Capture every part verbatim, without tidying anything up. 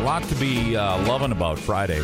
lot to be uh, loving about Friday.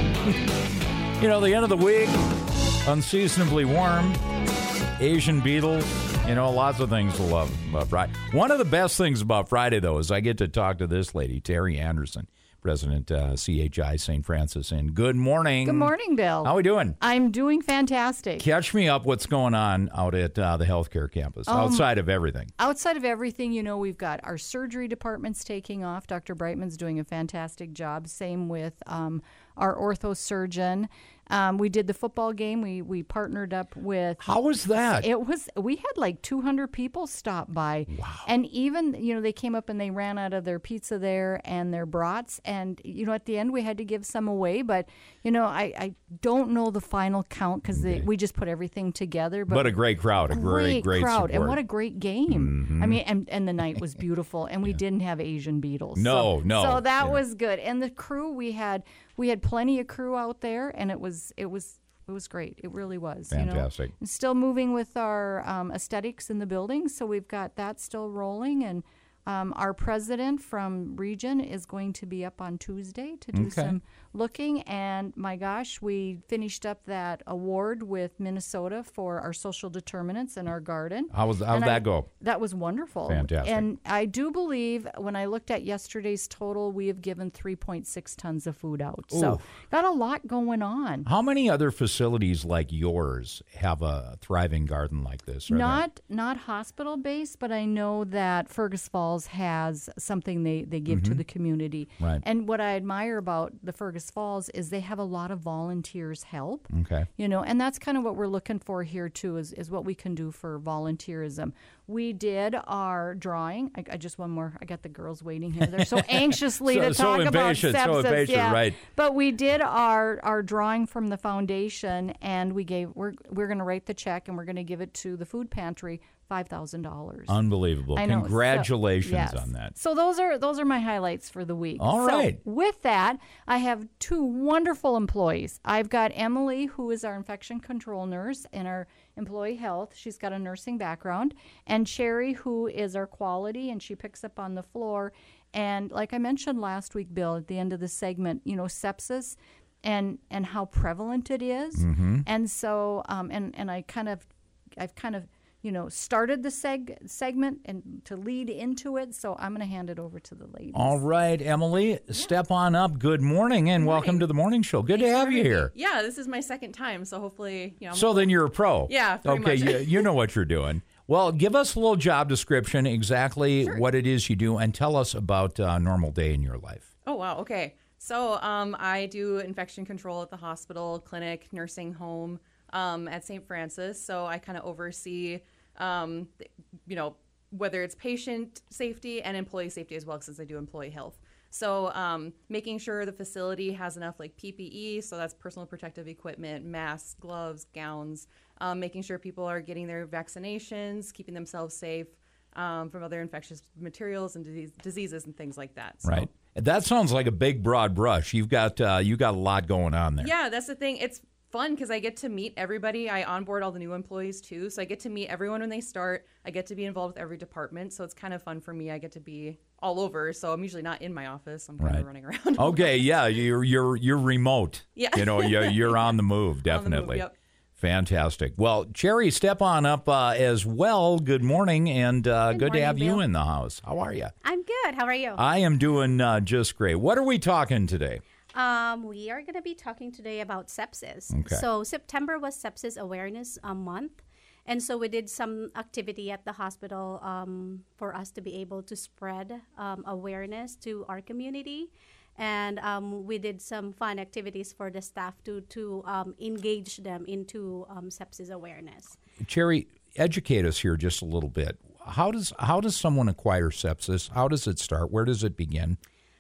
You know, the end of the week, unseasonably warm, Asian beetles, you know, lots of things to love about Friday. One of the best things about Friday, though, is I get to talk to this lady, Terry Anderson, President, uh, C H I Saint Francis. And good morning. Good morning, Bill. How are we doing? I'm doing fantastic. Catch me up what's going on out at uh, the healthcare campus, um, outside of everything. Outside of everything, you know, we've got our surgery departments taking off. Doctor Brightman's doing a fantastic job. Same with um, our ortho surgeon. Um, we did the football game. We we partnered up with. How was that? It was. We had like two hundred people stop by. Wow. And even, you know, they came up and they ran out of their pizza there and their brats. And, you know, at the end we had to give some away. But, you know, I, I don't know the final count because okay. we just put everything together. But, but a great crowd. A great, great crowd. Support. And what a great game. Mm-hmm. I mean, and, and the night was beautiful. And we yeah. didn't have Asian beetles. No, so, no. So that yeah. was good. And the crew, we had we had plenty of crew out there. And it was it was. It was great. It really was. Fantastic. You know? Still moving with our um, aesthetics in the building, so we've got that still rolling. And um, our president from region is going to be up on Tuesday to do okay. some looking. And my gosh, we finished up that award with Minnesota for our social determinants in our garden. How was how did that I, go? That was wonderful. Fantastic. And I do believe when I looked at yesterday's total, we have given three point six tons of food out. Ooh. So got a lot going on. How many other facilities like yours have a thriving garden like this? Not there? Not hospital based, but I know that Fergus Falls has something they, they give mm-hmm. to the community. Right. And what I admire about the Fergus Falls is they have a lot of volunteers help. Okay. You know, and that's kind of what we're looking for here too, is, is what we can do for volunteerism. We did our drawing. I, I just one more. I got the girls waiting here. They're so anxiously so, to so talk impatient, about sepsis. So impatient, yeah. right. But we did our, our drawing from the foundation, and we gave we're we're going to write the check, and we're going to give it to the food pantry. five thousand dollars. Unbelievable. I know. Congratulations so, yes. on that. So those are those are my highlights for the week. All so right. With that, I have two wonderful employees. I've got Emily, who is our infection control nurse in our employee health. She's got a nursing background. And Sherry, who is our quality, and she picks up on the floor. And like I mentioned last week, Bill, at the end of the segment, you know, sepsis and and how prevalent it is. Mm-hmm. And so, um, and, and I kind of, I've kind of, you know, started the seg- segment and to lead into it. So I'm going to hand it over to the ladies. All right, Emily, yeah. Step on up. Good morning and Good morning. Welcome to the morning show. Good Thanks to have you here. Me. Yeah, this is my second time, so hopefully, you know. I'm so then you're a pro. Yeah, pretty okay, much. you, you know what you're doing. Well, give us a little job description, exactly sure. what it is you do, and tell us about a normal day in your life. Oh, wow. Okay. So um, I do infection control at the hospital, clinic, nursing home um, at Saint Francis. So I kind of oversee Um, you know, whether it's patient safety and employee safety as well, since I do employee health. So um, making sure the facility has enough like P P E, so that's personal protective equipment, masks, gloves, gowns, um, making sure people are getting their vaccinations, keeping themselves safe um, from other infectious materials and disease, diseases and things like that. So. Right. That sounds like a big, broad brush. You've got uh, you got a lot going on there. Yeah, that's the thing. It's fun because I get to meet everybody. I onboard all the new employees too, so I get to meet everyone when they start. I get to be involved with every department, so it's kind of fun for me. I get to be all over, so I'm usually not in my office. I'm kind right. of running around. Okay, yeah, you're you're you're remote. Yeah, you know, you're you're on the move, definitely. On the move, yep. Fantastic. Well, Cherry, step on up uh, as well. Good morning, and uh, good, good morning, to have Bill. you in the house. How are you? I'm good. How are you? I am doing uh, just great. What are we talking today? Um, we are going to be talking today about sepsis. Okay. So September was Sepsis Awareness uh, Month. And so we did some activity at the hospital um, for us to be able to spread um, awareness to our community. And um, we did some fun activities for the staff to, to um, engage them into um, sepsis awareness. Cherry, educate us here just a little bit. How does how does someone acquire sepsis? How does it start? Where does it begin?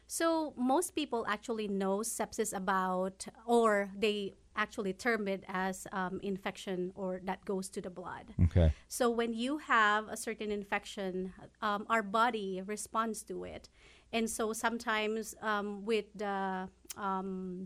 So most people actually know sepsis about, or they actually term it as um, infection or that goes to the blood. Okay. So when you have a certain infection, um, our body responds to it. And so sometimes um, with the um,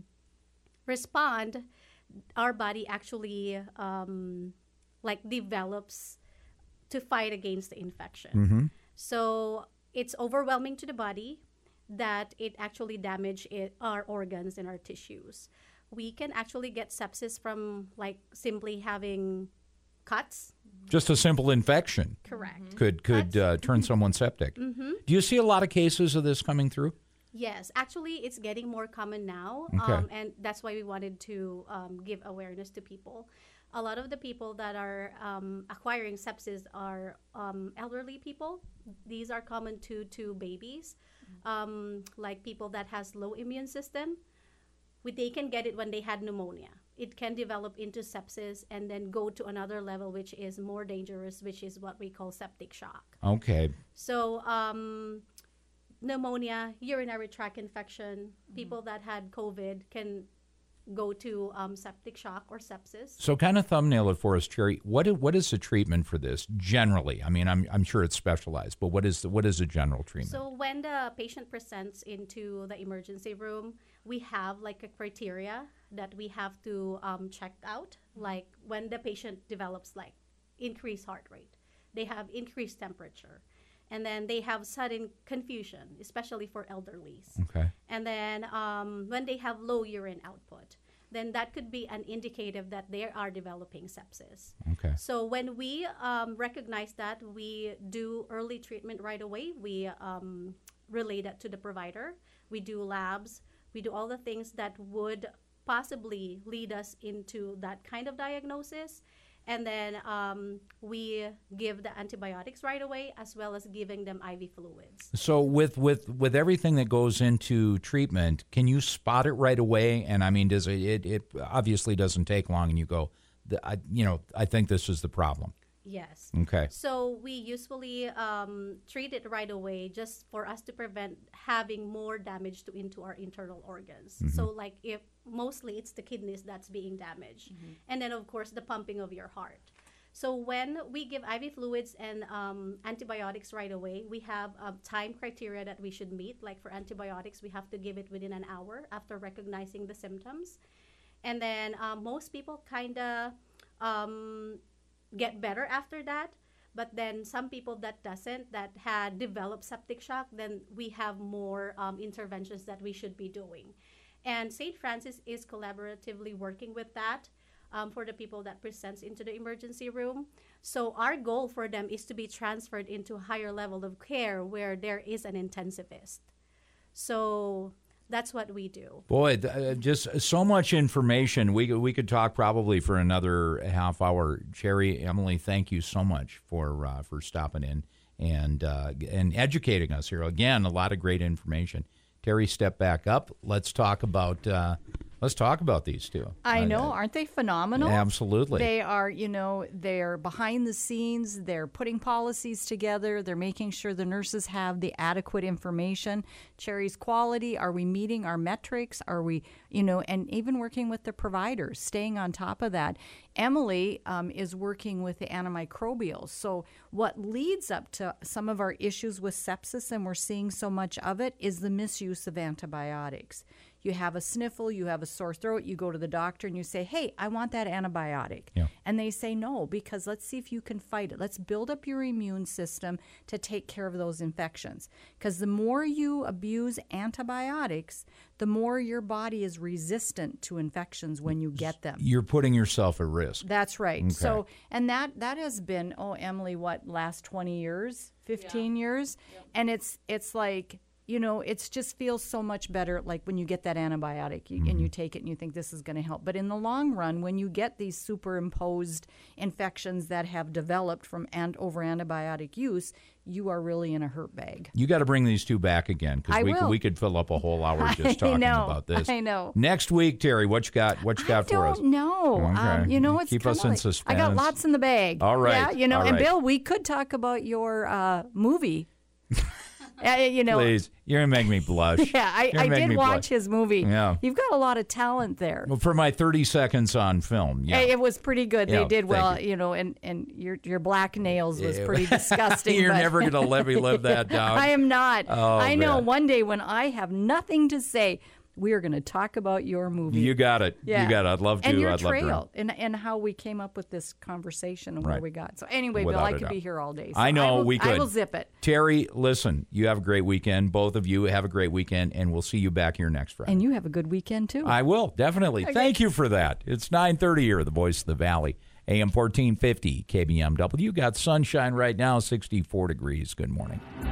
respond, our body actually um, like develops to fight against the infection. Mm-hmm. So it's overwhelming to the body. that it actually damage it, our organs and our tissues. We can actually get sepsis from like simply having cuts. Just a simple infection Correct. could could Cuts. uh, turn someone septic. Mm-hmm. Do you see a lot of cases of this coming through? Yes, actually, it's getting more common now, Okay. um, and that's why we wanted to um, give awareness to people. A lot of the people that are um, acquiring sepsis are um, elderly people. These are common to to babies, um, like people that has low immune system. We, they can get it when they had pneumonia. It can develop into sepsis and then go to another level, which is more dangerous, which is what we call septic shock. Okay. So, um, pneumonia, urinary tract infection, people that had COVID can go to um, septic shock or sepsis. So kind of thumbnail it for us, Cherry. What is, what is the treatment for this generally? I mean, I'm I'm sure it's specialized, but what is the, what is the general treatment? So when the patient presents into the emergency room, we have like a criteria that we have to um, check out. Like when the patient develops like increased heart rate, they have increased temperature, and then they have sudden confusion, especially for elderlies. Okay. And then um, when they have low urine output, then that could be an indicative that they are developing sepsis. Okay. So when we um, recognize that, we do early treatment right away. We um, relay that to the provider. We do labs. We do all the things that would possibly lead us into that kind of diagnosis. And then um, we give the antibiotics right away, as well as giving them I V fluids. So with, with, with everything that goes into treatment, can you spot it right away? And I mean, does it, it, it obviously doesn't take long and you go, the, I, you know, I think this is the problem. Yes. Okay. So we usually um, treat it right away just for us to prevent having more damage to into our internal organs. Mm-hmm. So like if mostly it's the kidneys that's being damaged. Mm-hmm. And then of course the pumping of your heart. So when we give I V fluids and um, antibiotics right away, we have a time criteria that we should meet. Like for antibiotics, we have to give it within an hour after recognizing the symptoms. And then um, most people kind of um, get better after that, but then some people that doesn't, that had developed septic shock, then we have more um, interventions that we should be doing. And Saint Francis is collaboratively working with that um, for the people that presents into the emergency room. So our goal for them is to be transferred into a higher level of care where there is an intensivist. So that's what we do. Boy, uh, just so much information. We could, we could talk probably for another half hour. Cherry, Emily, thank you so much for uh, for stopping in and uh, and educating us here. Again, a lot of great information. Terry, step back up. Let's talk about uh, let's talk about these two. I Uh, know, aren't they phenomenal? Absolutely. They are, you know, they're behind the scenes. They're putting policies together. They're making sure the nurses have the adequate information. Cherry's quality, are we meeting our metrics? Are we, you know, and even working with the providers, staying on top of that. Emily um, is working with the antimicrobials. So what leads up to some of our issues with sepsis, and we're seeing so much of it, is the misuse of antibiotics. You have a sniffle, you have a sore throat, you go to the doctor and you say, hey, I want that antibiotic. Yeah. And they say no, because let's see if you can fight it. Let's build up your immune system to take care of those infections. Because the more you abuse antibiotics, the more your body is resistant to infections when you get them. You're putting yourself at risk. That's right. Okay. So, and that that has been, oh, Emily, what, last twenty years, fifteen years? Yep. And it's it's like, you know, it just feels so much better, like when you get that antibiotic you, Mm-hmm. and you take it and you think this is going to help. But in the long run, when you get these superimposed infections that have developed from and over antibiotic use, you are really in a hurt bag. You got to bring these two back again, because I we will. could, we could fill up a whole hour just I talking know, about this. I know. Next week, Terry, what you got? What you got I for us? don't know. Okay. Um, you know, it's Keep kinda us in like, suspense. I got lots in the bag. All right. Yeah, you know, All and right. Bill, we could talk about your uh, movie. uh, you know, Please, you're gonna make me blush. yeah, I, You're I gonna make did me watch blush. his movie. Yeah. You've got a lot of talent there. Well, for my thirty seconds on film, yeah. It was pretty good. Yeah, They did thank well, you. you know, and, and your your black nails was Yeah. pretty disgusting. You're but- never gonna let me live that down. I am not. Oh, I know man. one day when I have nothing to say, We are going to talk about your movie. You got it. Yeah. You got it. I'd love to. And your I'd love to. trail and, and how we came up with this conversation and Right. where we got. So anyway, Without Bill, I a could doubt. be here all day. So I know I will, we could. I will zip it. Terry, listen, you have a great weekend. Both of you have a great weekend, and we'll see you back here next Friday. And you have a good weekend, too. I will, definitely. Thank you for that. It's nine thirty here, the Voice of the Valley, A M fourteen fifty, K B M W. Got sunshine right now, sixty-four degrees. Good morning.